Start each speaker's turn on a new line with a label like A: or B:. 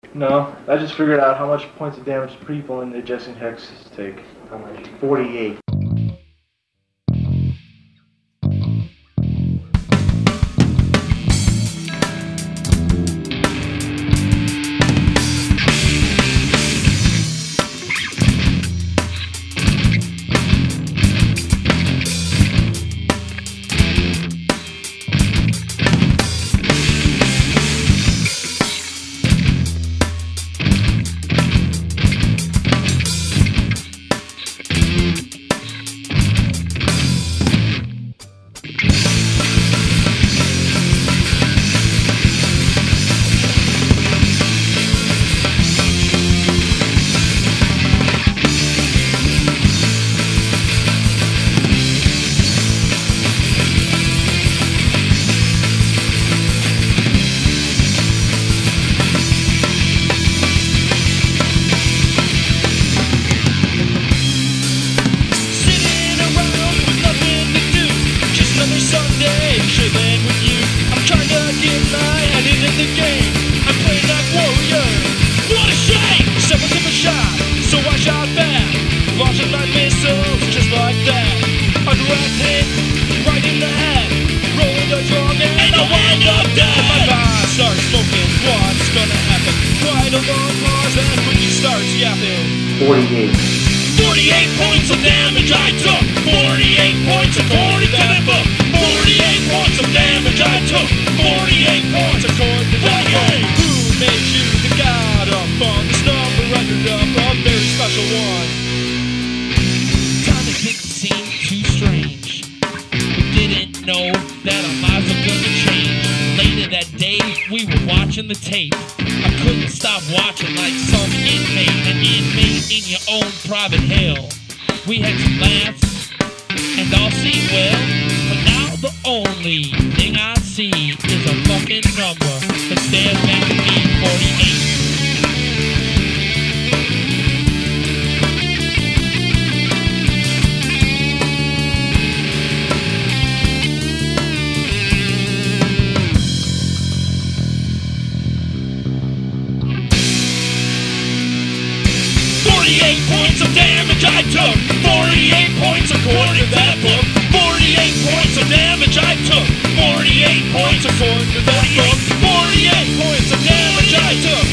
A: No, I just figured out how much points of damage people in the adjacent hexes take.
B: How much?
A: 48.
C: Quite a long pause and quickly starts yapping.
A: 48.
C: 48 points of damage I took. 48 points according to the book. 48 points of damage I took. 48 points according to the book. Who made you the god up on this number rendered up a very special one? Time didn't seem too strange. We didn't know that our lives were gonna change. Later that day we were watching the tape. I couldn't stop watching like some inmate, an inmate in your own private hell. We had some laughs, and all seemed well, but now the only thing I see is a fucking number that stares back at me, 48. 48 points of damage I took. 48 points according to that book. 48 points of damage I took. 48 points according to that book. 48 points of damage I took.